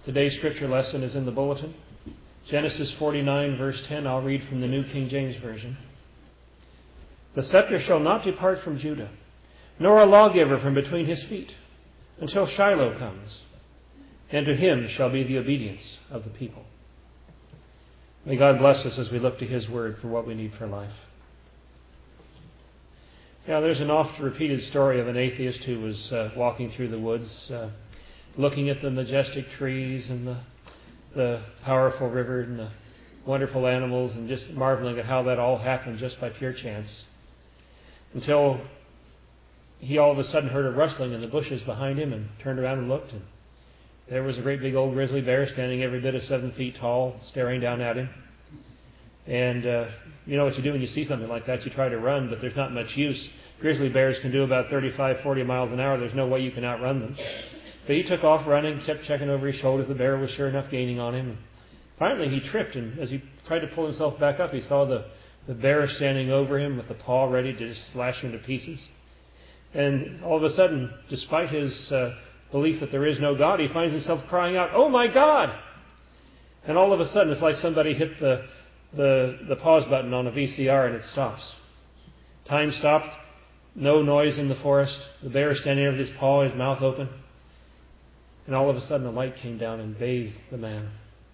Today's scripture lesson is in the bulletin. Genesis 49, verse 10, I'll read from the New King James Version. The scepter shall not depart from Judah, nor a lawgiver from between his feet, until Shiloh comes, and to him shall be the obedience of the people. May God bless us as we look to His Word for what we need for life. Yeah, there's an oft-repeated story of an atheist who was walking through the woods, looking at the majestic trees and the powerful river and the wonderful animals, and just marveling at how that all happened just by pure chance. Until he all of a sudden heard a rustling in the bushes behind him and turned around and looked, and there was a great big old grizzly bear standing every bit of 7 feet tall, staring down at him. And you know what you do when you see something like that? You try to run, but there's not much use. Grizzly bears can do about 35, 40 miles an hour. There's no way you can outrun them. But he took off running, kept checking over his shoulder. The bear was sure enough gaining on him. Finally, he tripped, and as he tried to pull himself back up, he saw the bear standing over him with the paw ready to just slash him to pieces. And all of a sudden, despite his belief that there is no God, he finds himself crying out, "Oh my God!" And all of a sudden, it's like somebody hit the pause button on a VCR and it stops. Time stopped, no noise in the forest, the bear standing there with his paw, his mouth open. And all of a sudden, a light came down and bathed the man.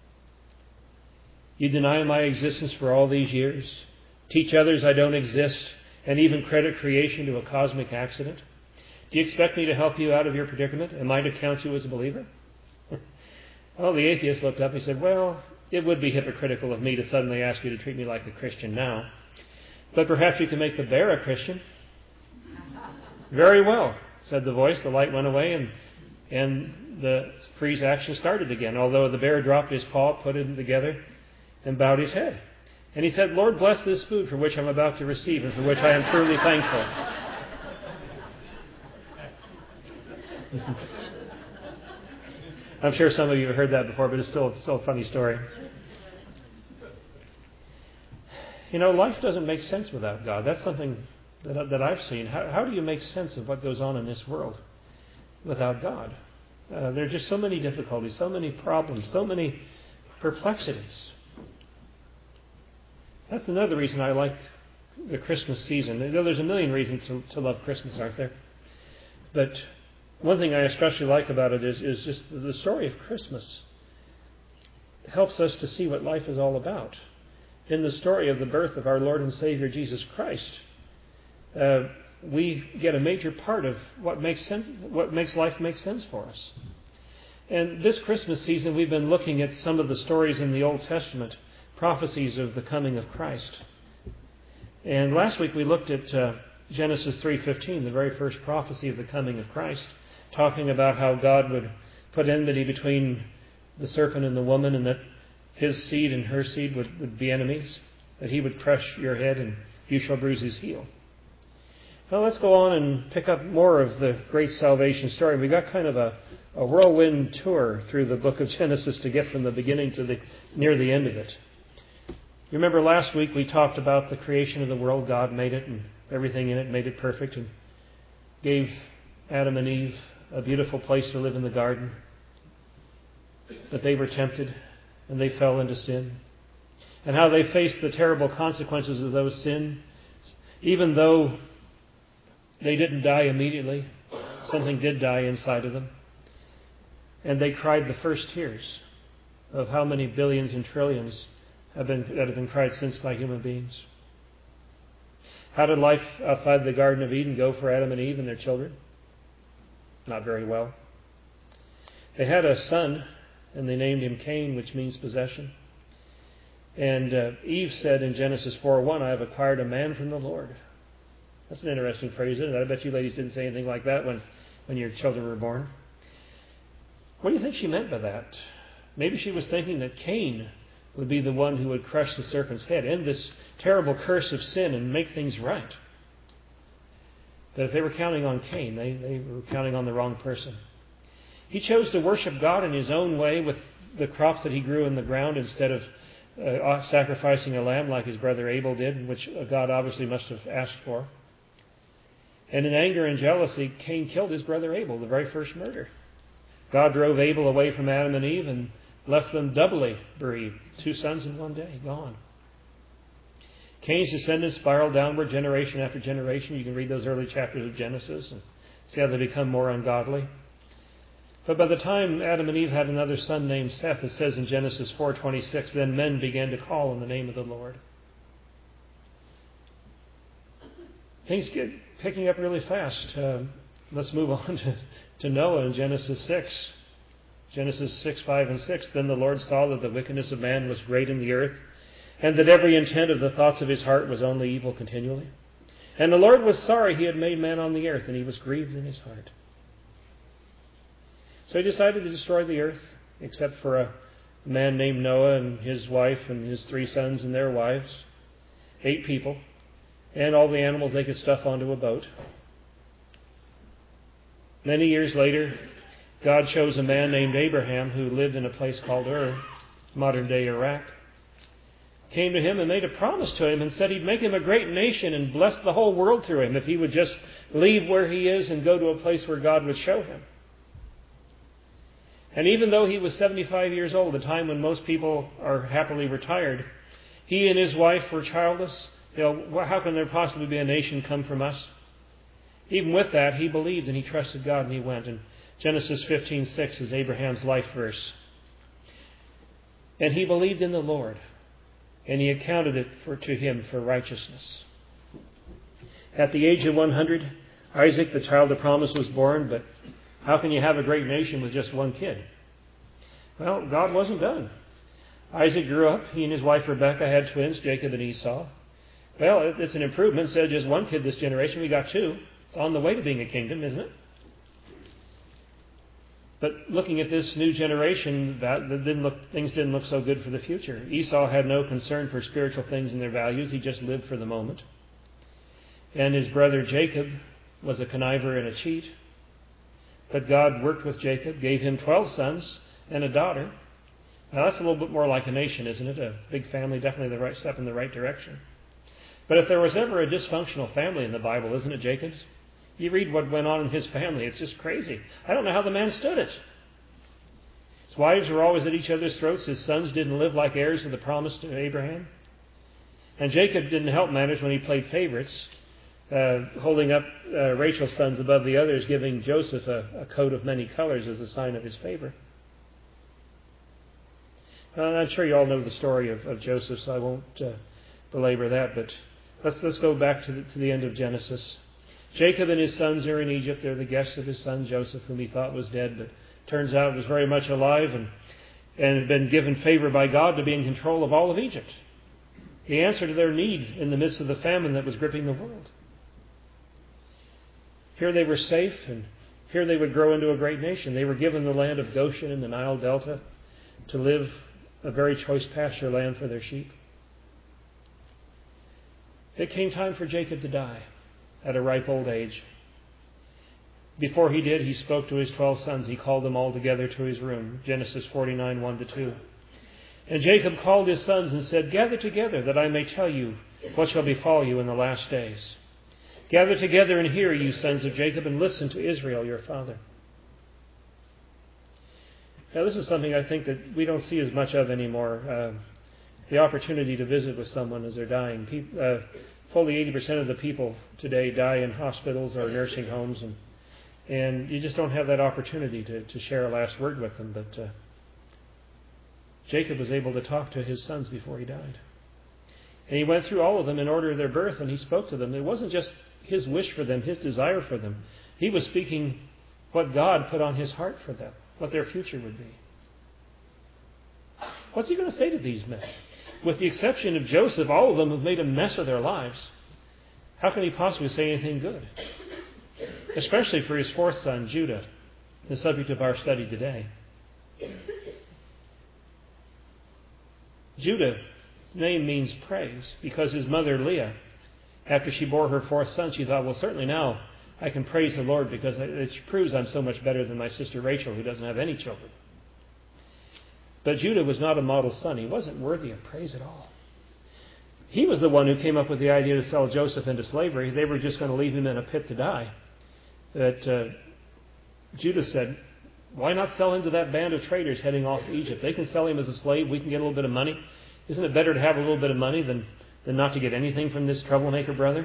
You deny my existence for all these years, teach others I don't exist, and even credit creation to a cosmic accident? Do you expect me to help you out of your predicament? Am I to count you as a believer? Well, the atheist looked up and he said, well, it would be hypocritical of me to suddenly ask you to treat me like a Christian now. But perhaps you can make the bear a Christian. Very well, said the voice. The light went away and the freeze action started again, although the bear dropped his paw, put it together, and bowed his head. And he said, Lord, bless this food for which I'm about to receive and for which I am truly thankful. I'm sure some of you have heard that before, but it's still a funny story. You know, life doesn't make sense without God. That's something that I've seen. How do you make sense of what goes on in this world without God? There are just so many difficulties, so many problems, so many perplexities. That's another reason I like the Christmas season. There's a million reasons to love Christmas, aren't there? But one thing I especially like about it is just the story of Christmas. It helps us to see what life is all about. In the story of the birth of our Lord and Savior Jesus Christ, we get a major part of what makes life make sense for us. And this Christmas season, we've been looking at some of the stories in the Old Testament, prophecies of the coming of Christ. And last week we looked at Genesis 3:15, the very first prophecy of the coming of Christ, talking about how God would put enmity between the serpent and the woman, and that his seed and her seed would be enemies, that he would crush your head and you shall bruise his heel. Well, let's go on and pick up more of the great salvation story. We got kind of a whirlwind tour through the book of Genesis to get from the beginning to near the end of it. You remember last week we talked about the creation of the world. God made it and everything in it, made it perfect, and gave Adam and Eve a beautiful place to live in the garden. But they were tempted and they fell into sin. And how they faced the terrible consequences of those sins. Even though they didn't die immediately, something did die inside of them. And they cried the first tears of how many billions and trillions that have been cried since by human beings. How did life outside the Garden of Eden go for Adam and Eve and their children? Not very well. They had a son, and they named him Cain, which means possession. And Eve said in Genesis 4:1, I have acquired a man from the Lord. That's an interesting phrase, isn't it? I bet you ladies didn't say anything like that when your children were born. What do you think she meant by that? Maybe she was thinking that Cain would be the one who would crush the serpent's head, end this terrible curse of sin and make things right. But if they were counting on Cain, they were counting on the wrong person. He chose to worship God in his own way with the crops that he grew in the ground instead of sacrificing a lamb like his brother Abel did, which God obviously must have asked for. And in anger and jealousy, Cain killed his brother Abel, the very first murder. God drove Abel away from Adam and Eve and left them doubly bereaved. 2 sons in one day, gone. Cain's descendants spiraled downward generation after generation. You can read those early chapters of Genesis and see how they become more ungodly. But by the time Adam and Eve had another son named Seth, it says in Genesis 4:26, then men began to call on the name of the Lord. Things get picking up really fast. Let's move on to Noah in Genesis 6. Genesis 6, 5, and 6. Then the Lord saw that the wickedness of man was great in the earth, and that every intent of the thoughts of his heart was only evil continually. And the Lord was sorry he had made man on the earth, and he was grieved in his heart. So he decided to destroy the earth, except for a man named Noah and his wife and his 3 sons and their wives, 8 people, and all the animals they could stuff onto a boat. Many years later, God chose a man named Abraham who lived in a place called Ur, modern-day Iraq, came to him and made a promise to him and said he'd make him a great nation and bless the whole world through him if he would just leave where he is and go to a place where God would show him. And even though he was 75 years old, a time when most people are happily retired, he and his wife were childless. How can there possibly be a nation come from us? Even with that, he believed and he trusted God and he went. And Genesis 15:6 is Abraham's life verse. And he believed in the Lord, and he accounted it to him for righteousness. At the age of 100, Isaac, the child of promise, was born, but how can you have a great nation with just one kid? Well, God wasn't done. Isaac grew up. He and his wife Rebekah had twins, Jacob and Esau. Well, it's an improvement. Instead of just one kid this generation, we got 2. It's on the way to being a kingdom, isn't it? But looking at this new generation, things didn't look so good for the future. Esau had no concern for spiritual things and their values. He just lived for the moment. And his brother Jacob was a conniver and a cheat. But God worked with Jacob, gave him 12 sons and a daughter. Now that's a little bit more like a nation, isn't it? A big family, definitely the right step in the right direction. But if there was ever a dysfunctional family in the Bible, isn't it Jacob's? You read what went on in his family. It's just crazy. I don't know how the man stood it. His wives were always at each other's throats. His sons didn't live like heirs of the promise to Abraham. And Jacob didn't help matters when he played favorites, holding up Rachel's sons above the others, giving Joseph a coat of many colors as a sign of his favor. I'm sure you all know the story of Joseph, so I won't belabor that. But let's go back to the end of Genesis. Jacob and his sons are in Egypt. They're the guests of his son Joseph, whom he thought was dead, but turns out was very much alive and had been given favor by God to be in control of all of Egypt. The answer to their need in the midst of the famine that was gripping the world. Here they were safe, and here they would grow into a great nation. They were given the land of Goshen in the Nile Delta to live a very choice pasture land for their sheep. It came time for Jacob to die at a ripe old age. Before he did, he spoke to his 12 sons. He called them all together to his room. Genesis 49, 1-2. And Jacob called his sons and said, gather together that I may tell you what shall befall you in the last days. Gather together and hear, you sons of Jacob, and listen to Israel your father. Now this is something I think that we don't see as much of anymore. The opportunity to visit with someone as they're dying. Fully 80% of the people today die in hospitals or nursing homes, and you just don't have that opportunity to share a last word with them. But Jacob was able to talk to his sons before he died. And he went through all of them in order of their birth, and he spoke to them. It wasn't just his wish for them, his desire for them. He was speaking what God put on his heart for them, what their future would be. What's he going to say to these men? With the exception of Joseph, all of them have made a mess of their lives. How can he possibly say anything good? Especially for his 4th son, Judah, the subject of our study today. Judah's name means praise because his mother Leah, after she bore her 4th son, she thought, well, certainly now I can praise the Lord because it proves I'm so much better than my sister Rachel, who doesn't have any children. But Judah was not a model son. He wasn't worthy of praise at all. He was the one who came up with the idea to sell Joseph into slavery. They were just going to leave him in a pit to die. But Judah said, Why not sell him to that band of traders heading off to Egypt? They can sell him as a slave. We can get a little bit of money. Isn't it better to have a little bit of money than not to get anything from this troublemaker brother?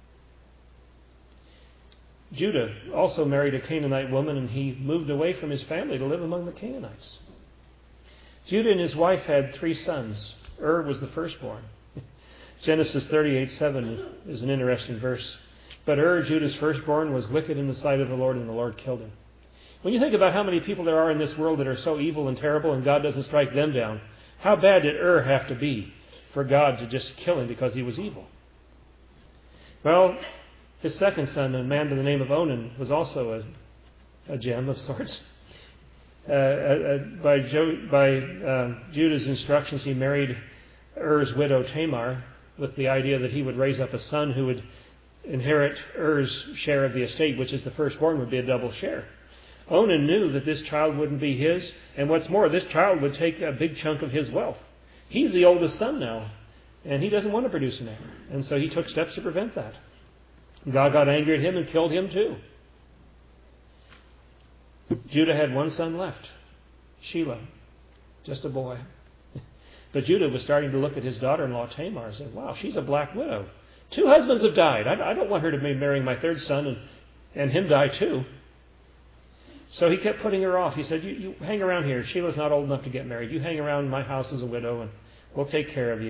Judah also married a Canaanite woman, and he moved away from his family to live among the Canaanites. Judah and his wife had 3 sons. Was the firstborn. Genesis 38:7 is an interesting verse. But Judah's firstborn, was wicked in the sight of the Lord, and the Lord killed him. When you think about how many people there are in this world that are so evil and terrible, and God doesn't strike them down, how bad did have to be for God to just kill him because he was evil? Well, his second son, a man by the name of Onan, was also a gem of sorts. By Judah's instructions, he married Er's widow Tamar with the idea that he would raise up a son who would inherit Er's share of the estate, which is the firstborn, would be a double share. Onan knew that this child wouldn't be his, and what's more, this child would take a big chunk of his wealth. He's the oldest son now, and he doesn't want to produce an heir, and so he took steps to prevent that. God got angry at him and killed him too. Judah had 1 son left, Shelah, just a boy. But Judah was starting to look at his daughter-in-law Tamar and said, wow, she's a black widow. 2 husbands have died. I don't want her to be marrying my 3rd son and him die too. So he kept putting her off. He said, you hang around here. Sheila's not old enough to get married. You hang around my house as a widow and we'll take care of you.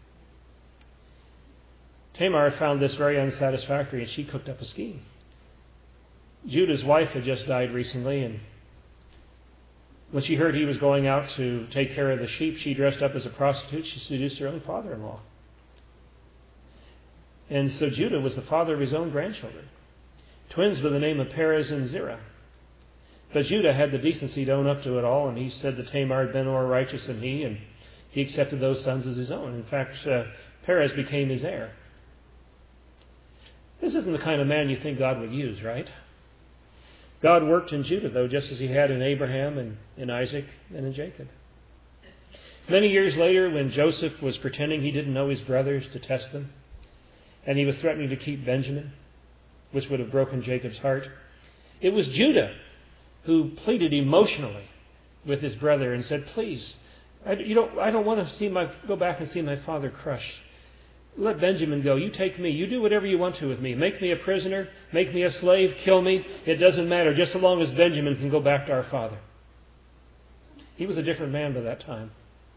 Tamar found this very unsatisfactory, and she cooked up a scheme. Judah's wife had just died recently, and when she heard he was going out to take care of the sheep, she dressed up as a prostitute. She seduced her own father-in-law. And so Judah was the father of his own grandchildren, twins by the name of Perez and Zerah. But Judah had the decency to own up to it all, and he said that Tamar had been more righteous than he, and he accepted those sons as his own. In fact, Perez became his heir. This isn't the kind of man you think God would use, right? God worked in Judah, though, just as he had in Abraham and in Isaac and in Jacob. Many years later, when Joseph was pretending he didn't know his brothers to test them, and he was threatening to keep Benjamin, which would have broken Jacob's heart, it was Judah who pleaded emotionally with his brother and said, please, I don't want to go back and see my father crushed. Let Benjamin go. You take me. You do whatever you want to with me. Make me a prisoner. Make me a slave. Kill me. It doesn't matter, just so long as Benjamin can go back to our father. He was a different man by that time.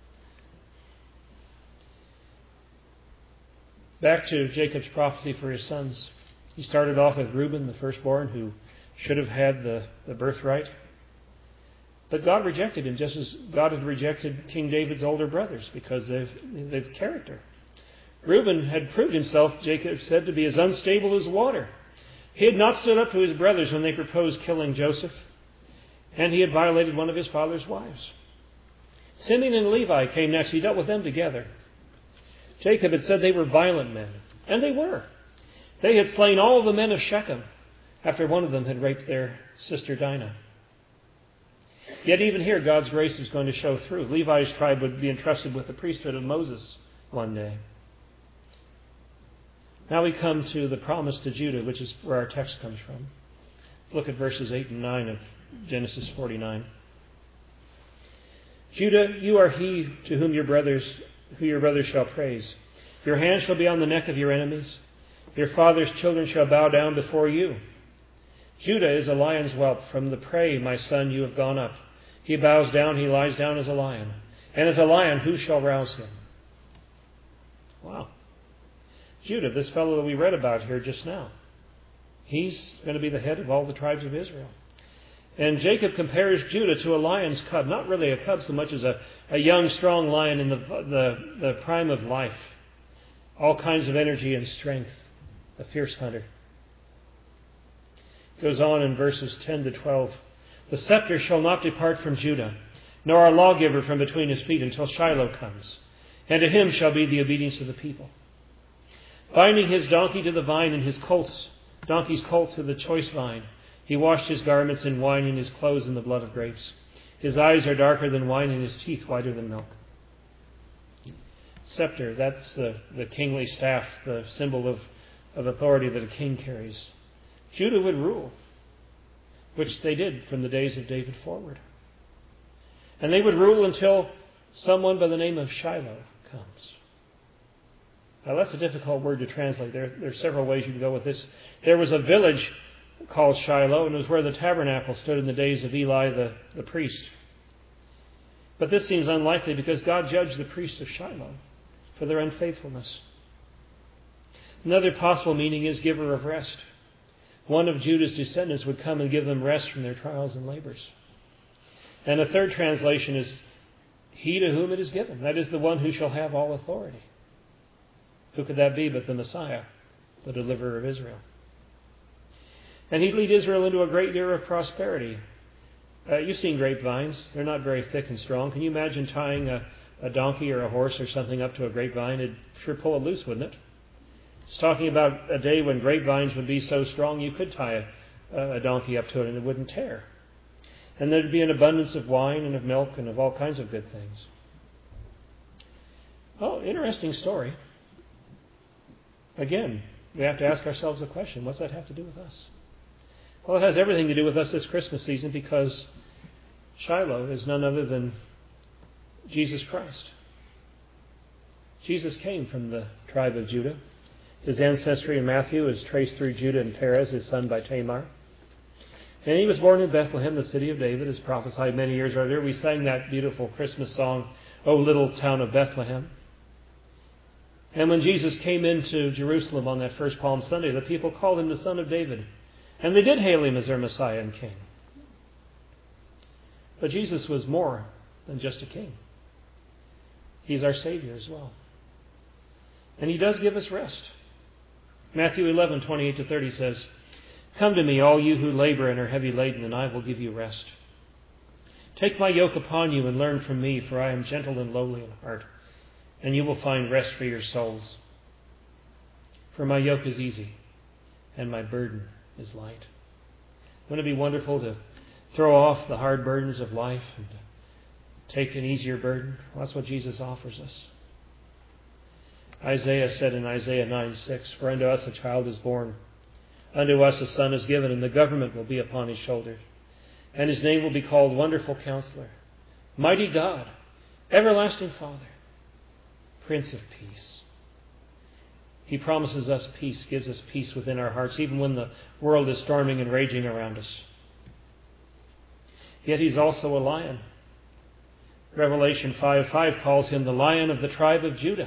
Back to Jacob's prophecy for his sons. He started off with Reuben, the firstborn, who should have had the birthright. But God rejected him, just as God had rejected King David's older brothers, because they've character. Reuben had proved himself, Jacob said, to be as unstable as water. He had not stood up to his brothers when they proposed killing Joseph, and he had violated one of his father's wives. Simeon and Levi came next. He dealt with them together. Jacob had said they were violent men, and they were. They had slain all the men of Shechem after one of them had raped their sister Dinah. Yet even here, God's grace was going to show through. Levi's tribe would be entrusted with the priesthood of Moses one day. Now we come to the promise to Judah, which is where our text comes from. Look at verses 8 and 9 of Genesis 49. Judah, you are he to whom your brothers shall praise. Your hand shall be on the neck of your enemies. Your father's children shall bow down before you. Judah is a lion's whelp. From the prey, my son, you have gone up. He bows down, he lies down as a lion. And as a lion, who shall rouse him? Wow. Judah, this fellow that we read about here just now, he's going to be the head of all the tribes of Israel. And Jacob compares Judah to a lion's cub, not really a cub so much as a young, strong lion in the prime of life. All kinds of energy and strength, a fierce hunter. Goes on in verses 10 to 12. The scepter shall not depart from Judah, nor a lawgiver from between his feet until Shiloh comes. And to him shall be the obedience of the people. Binding his donkey to the vine and his donkey's colt to the choice vine, he washed his garments in wine and his clothes in the blood of grapes. His eyes are darker than wine and his teeth whiter than milk. Scepter, that's the kingly staff, the symbol of authority that a king carries. Judah would rule. which they did from the days of David forward. And they would rule until someone by the name of Shiloh comes. Now that's a difficult word to translate. There are several ways you can go with this. There was a village called Shiloh, and it was where the tabernacle stood in the days of Eli the priest. But this seems unlikely because God judged the priests of Shiloh for their unfaithfulness. Another possible meaning is giver of rest. One of Judah's descendants would come and give them rest from their trials and labors. And a third translation is he to whom it is given. That is the one who shall have all authority. Who could that be but the Messiah, the deliverer of Israel? And he'd lead Israel into a great era of prosperity. You've seen grapevines. They're not very thick and strong. Can you imagine tying a donkey or a horse or something up to a grapevine? It'd sure pull it loose, wouldn't it? It's talking about a day when grapevines would be so strong you could tie a donkey up to it and it wouldn't tear. And there'd be an abundance of wine and of milk and of all kinds of good things. Oh, interesting story. Again, we have to ask ourselves the question, what's that have to do with us? Well, it has everything to do with us this Christmas season because Shiloh is none other than Jesus Christ. Jesus came from the tribe of Judah. His ancestry in Matthew is traced through Judah and Perez, his son by Tamar. And he was born in Bethlehem, the city of David, as prophesied many years earlier. We sang that beautiful Christmas song, O Little Town of Bethlehem. And when Jesus came into Jerusalem on that first Palm Sunday, the people called him the Son of David. And they did hail him as their Messiah and King. But Jesus was more than just a king. He's our Savior as well. And he does give us rest. Matthew 11:28-30 says, Come to me, all you who labor and are heavy laden, and I will give you rest. Take my yoke upon you and learn from me, for I am gentle and lowly in heart, and you will find rest for your souls. For my yoke is easy, and my burden is light. Wouldn't it be wonderful to throw off the hard burdens of life and to take an easier burden? Well, that's what Jesus offers us. Isaiah said in Isaiah 9:6, For unto us a child is born, unto us a son is given, and the government will be upon his shoulders. And his name will be called Wonderful Counselor, Mighty God, Everlasting Father, Prince of Peace. He promises us peace, gives us peace within our hearts, even when the world is storming and raging around us. Yet he's also a lion. Revelation 5:5 calls him the Lion of the tribe of Judah.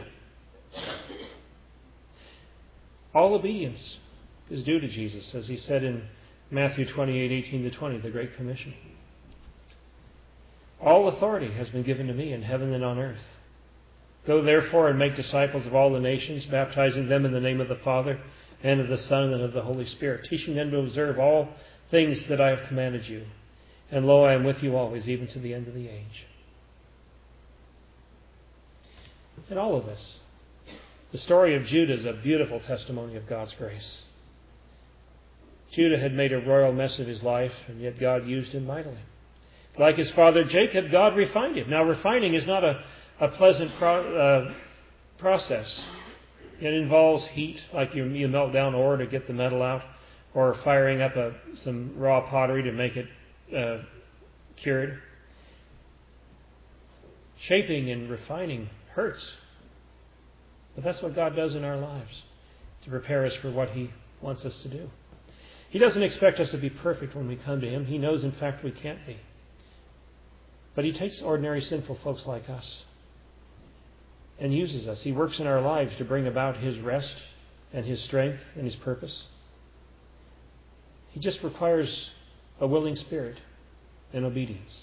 All obedience is due to Jesus, as he said in Matthew 28:18-20, the Great Commission. All authority has been given to me in heaven and on earth. Go therefore and make disciples of all the nations, baptizing them in the name of the Father and of the Son and of the Holy Spirit, teaching them to observe all things that I have commanded you. And lo, I am with you always, even to the end of the age. And all of this, the story of Judah is a beautiful testimony of God's grace. Judah had made a royal mess of his life, and yet God used him mightily. Like his father Jacob, God refined him. Now, refining is not a pleasant process. It involves heat, like you melt down ore to get the metal out, or firing up some raw pottery to make it cured. Shaping and refining hurts. But that's what God does in our lives, to prepare us for what he wants us to do. He doesn't expect us to be perfect when we come to him. He knows, in fact, we can't be. But he takes ordinary sinful folks like us and uses us. He works in our lives to bring about his rest and his strength and his purpose. He just requires a willing spirit and obedience.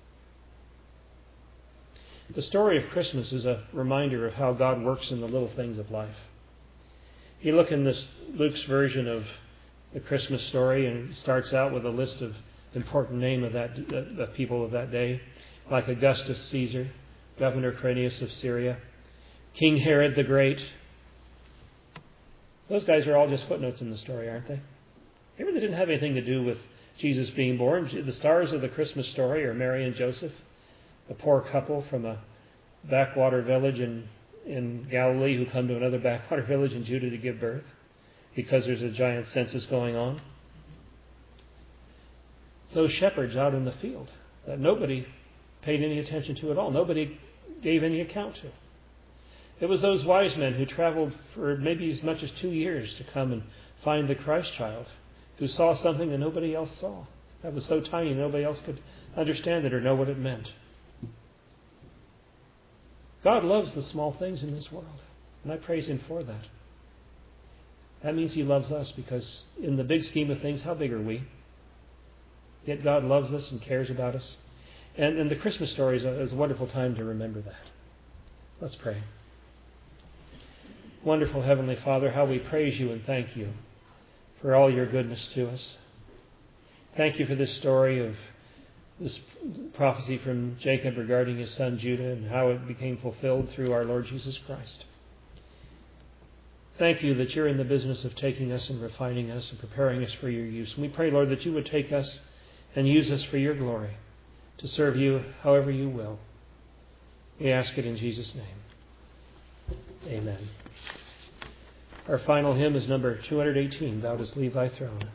The story of Christmas is a reminder of how God works in the little things of life. You look in this Luke's version of the Christmas story, and it starts out with a list of important names of the people of that day, like Augustus Caesar, Governor Quirinius of Syria, King Herod the Great. Those guys are all just footnotes in the story, aren't they? They really didn't have anything to do with Jesus being born. The stars of the Christmas story are Mary and Joseph, a poor couple from a backwater village in Galilee who come to another backwater village in Judah to give birth because there's a giant census going on. those shepherds out in the field that nobody paid any attention to at all. Nobody gave any account to. It was those wise men who traveled for maybe as much as 2 years to come and find the Christ child, who saw something that nobody else saw. That was so tiny nobody else could understand it or know what it meant. God loves the small things in this world, and I praise Him for that. That means He loves us, because in the big scheme of things, how big are we? Yet God loves us and cares about us. And the Christmas story is a wonderful time to remember that. Let's pray. Wonderful Heavenly Father, how we praise You and thank You for all Your goodness to us. Thank You for this story of this prophecy from Jacob regarding his son Judah and how it became fulfilled through our Lord Jesus Christ. Thank You that You're in the business of taking us and refining us and preparing us for Your use. And we pray, Lord, that You would take us and use us for Your glory, to serve You however You will. We ask it in Jesus' name. Amen. Our final hymn is number 218, Thou Dost Leave Thy Throne.